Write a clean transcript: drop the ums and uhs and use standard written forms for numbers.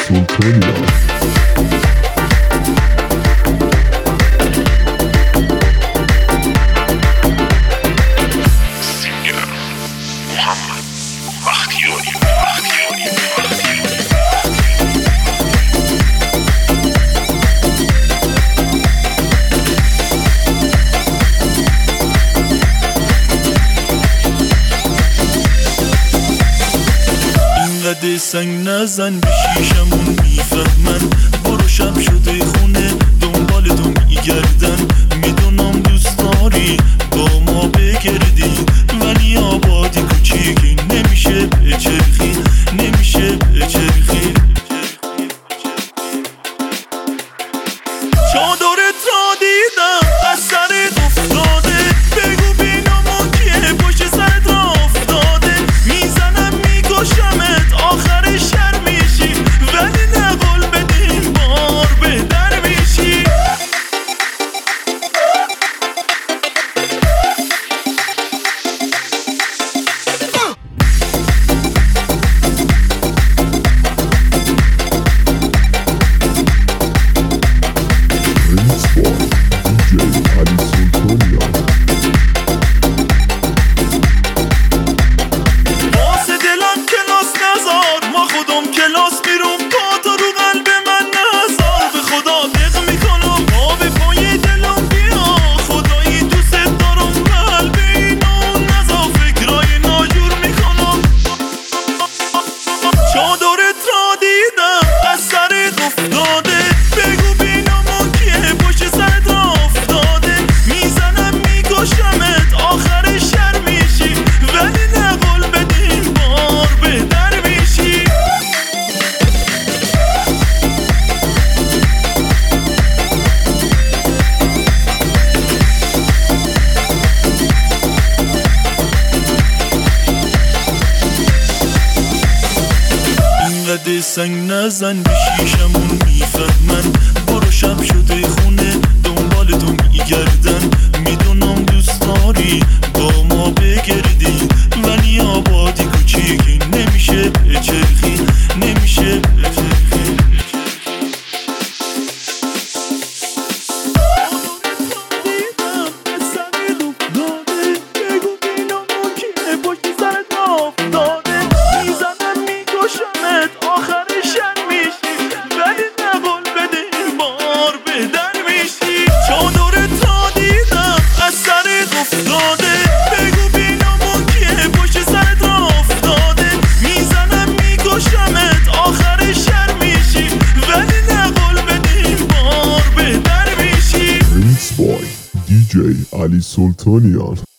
سلطانیان. اینقدر سنگ نزن به شیشمون میفهمن، برو شب شده خونه دنبال تو میگردن. میدونم دوست داری با ما بگردی، ولی آبادی کوچیکی نمیشه بچرخی، نمیشه بچرخی. چادرت را دیدم از سرت افتاده، بگو بینامون کیه پشت سرت را افتاده. میزنم میکشمت آخر شر میشی، ولی نه قول بدیم بار بهتر میشی. واسه دلم کلاس نزار، ما خودم کلاس میرم، پا تو رو قلب من نزار. به خدا دق میکنم آب پای دلم بیا، خدایی دوست دارم قلب اینو نزا، فکرای ناجور میکنم. چادرت را دیدم از سرت افتاده، بگو بینامون کیه پشت سرت را افتاده. میزنم میکشمت آخر شر میشی، ولی نه قول بدیم بار بهتر میشی. اینقدر سنگ نزن به شیشمون میفهمن، برو شب شده خونه دنبال تو میگردن. میدونم دوست داری با ما بگردی، ولی آبادی کوچیکی نمیشه بچرخی، نمیشه بچرخی. بگو بینامون کیه پشت سرت افتاده. میزنم میکشمت آخر شر میشی، ولی نه قول بدیم بار بهتر میشی. چادرت را دیدم از سرت افتاده، بگو بینامون کیه پشت سرت افتاده. میزنم میکشمت آخر شر میشی، ولی نه قول بدیم بار بهتر میشی. پرنس بای دی جی علی سلطانیان.